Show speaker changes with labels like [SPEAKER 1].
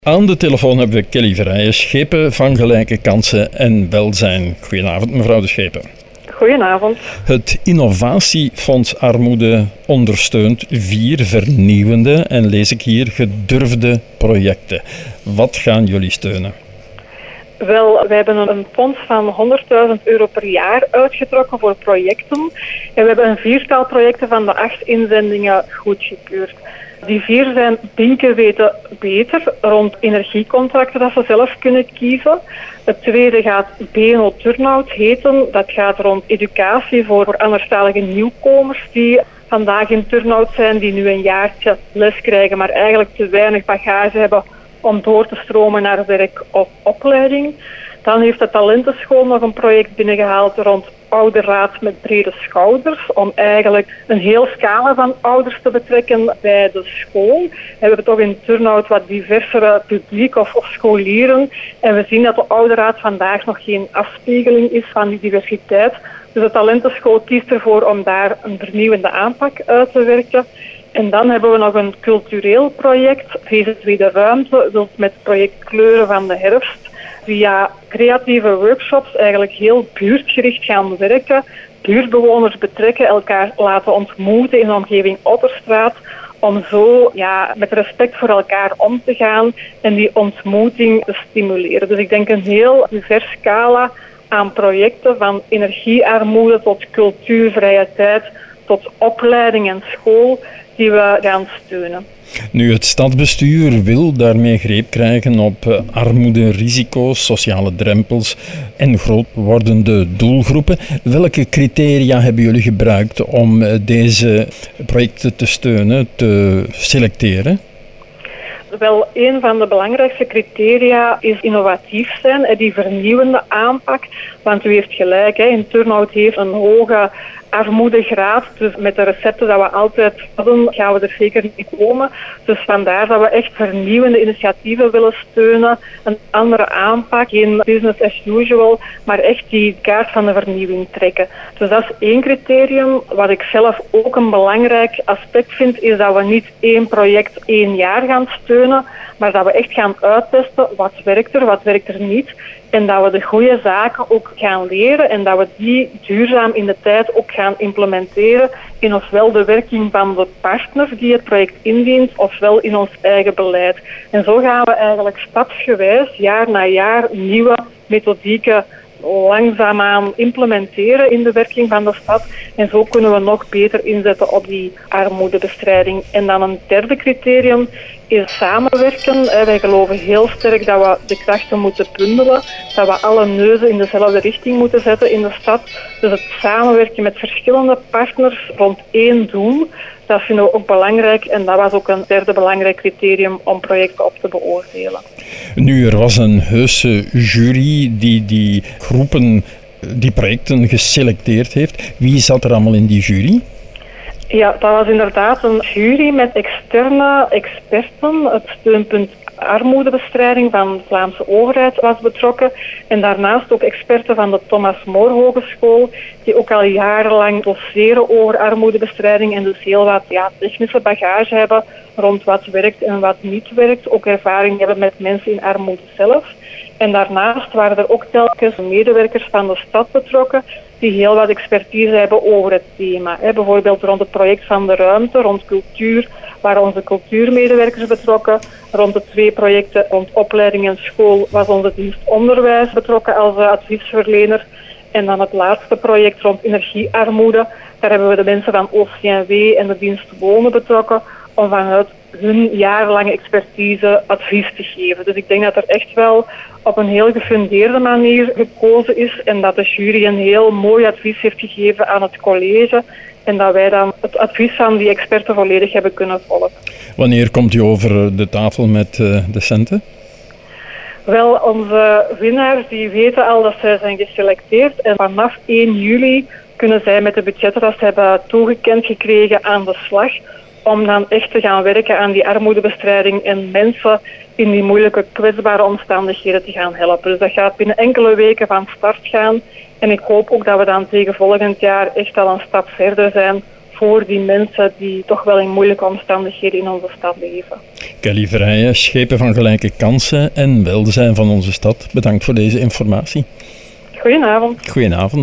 [SPEAKER 1] Aan de telefoon hebben we Kelly Verheijen, Schepen van Gelijke Kansen en Welzijn. Goedenavond, mevrouw de Schepen.
[SPEAKER 2] Goedenavond.
[SPEAKER 1] Het Innovatiefonds Armoede ondersteunt 4 vernieuwende en lees ik hier gedurfde projecten. Wat gaan jullie steunen?
[SPEAKER 2] Wel, wij hebben een fonds van €100.000 per jaar uitgetrokken voor projecten. En we hebben een 4-tal projecten van de 8 inzendingen goedgekeurd. Die 4 zijn Binken weten beter rond energiecontracten dat ze zelf kunnen kiezen. Het tweede gaat BNO Turnout heten. Dat gaat rond educatie voor anderstalige nieuwkomers die vandaag in turnout zijn, die nu een jaartje les krijgen, maar eigenlijk te weinig bagage hebben om door te stromen naar werk of opleiding. Dan heeft de Talentenschool nog een project binnengehaald rond ouderraad met brede schouders, om eigenlijk een heel scala van ouders te betrekken bij de school. En we hebben toch in turnout wat diversere publiek of scholieren. En we zien dat de ouderraad vandaag nog geen afspiegeling is van die diversiteit. Dus de Talentenschool kiest ervoor om daar een vernieuwende aanpak uit te werken. En dan hebben we nog een cultureel project, VZ2 de Ruimte, dus met het project Kleuren van de Herfst. Via creatieve workshops eigenlijk heel buurtgericht gaan werken. Buurtbewoners betrekken, elkaar laten ontmoeten in de omgeving Otterstraat. Om zo met respect voor elkaar om te gaan en die ontmoeting te stimuleren. Dus ik denk een heel divers scala aan projecten, van energiearmoede tot cultuurvrije tijd, tot opleiding en school, die we gaan steunen.
[SPEAKER 1] Nu, het stadsbestuur wil daarmee greep krijgen op armoede, risico's, sociale drempels en groot wordende doelgroepen. Welke criteria hebben jullie gebruikt om deze projecten te steunen, te selecteren?
[SPEAKER 2] Wel, een van de belangrijkste criteria is innovatief zijn en die vernieuwende aanpak. Want u heeft gelijk, in turnout heeft een hoge armoedegraad. Dus met de recepten dat we altijd hadden, gaan we er zeker niet komen. Dus vandaar dat we echt vernieuwende initiatieven willen steunen. Een andere aanpak, geen business as usual, maar echt die kaart van de vernieuwing trekken. Dus dat is één criterium. Wat ik zelf ook een belangrijk aspect vind, is dat we niet één project 1 jaar gaan steunen, maar dat we echt gaan uittesten wat werkt er niet. En dat we de goede zaken ook gaan leren en dat we die duurzaam in de tijd ook gaan implementeren in ofwel de werking van de partner die het project indient, ofwel in ons eigen beleid. En zo gaan we eigenlijk stapsgewijs, jaar na jaar, nieuwe methodieken langzaamaan implementeren in de werking van de stad. En zo kunnen we nog beter inzetten op die armoedebestrijding. En dan een derde criterium is samenwerken. Wij geloven heel sterk dat we de krachten moeten bundelen, dat we alle neuzen in dezelfde richting moeten zetten in de stad. Dus het samenwerken met verschillende partners rond één doel, dat vinden we ook belangrijk. En dat was ook een derde belangrijk criterium om projecten op te beoordelen.
[SPEAKER 1] Nu, er was een heuse jury die groepen, die projecten geselecteerd heeft. Wie zat er allemaal in die jury?
[SPEAKER 2] Ja, dat was inderdaad een jury met externe experten. Het steunpunt armoedebestrijding van de Vlaamse overheid was betrokken. En daarnaast ook experten van de Thomas More Hogeschool, die ook al jarenlang doseren over armoedebestrijding en dus heel wat technische bagage hebben rond wat werkt en wat niet werkt. Ook ervaring hebben met mensen in armoede zelf. En daarnaast waren er ook telkens medewerkers van de stad betrokken die heel wat expertise hebben over het thema. Bijvoorbeeld rond het project van de ruimte, rond cultuur, waren onze cultuurmedewerkers betrokken. Rond de 2 projecten rond opleiding en school was onze dienst onderwijs betrokken als adviesverlener. En dan het laatste project rond energiearmoede. Daar hebben we de mensen van OCMW en de dienst wonen betrokken om vanuit hun jarenlange expertise advies te geven. Dus ik denk dat er echt wel op een heel gefundeerde manier gekozen is en dat de jury een heel mooi advies heeft gegeven aan het college en dat wij dan het advies van die experten volledig hebben kunnen volgen.
[SPEAKER 1] Wanneer komt u over de tafel met de centen?
[SPEAKER 2] Wel, onze winnaars die weten al dat zij zijn geselecteerd en vanaf 1 juli kunnen zij met de budgetten dat ze hebben toegekend gekregen aan de slag om dan echt te gaan werken aan die armoedebestrijding en mensen in die moeilijke, kwetsbare omstandigheden te gaan helpen. Dus dat gaat binnen enkele weken van start gaan. En ik hoop ook dat we dan tegen volgend jaar echt al een stap verder zijn voor die mensen die toch wel in moeilijke omstandigheden in onze stad leven.
[SPEAKER 1] Kelly Vrijen, Schepen van Gelijke Kansen en Welzijn van onze stad. Bedankt voor deze informatie.
[SPEAKER 2] Goedenavond.
[SPEAKER 1] Goedenavond.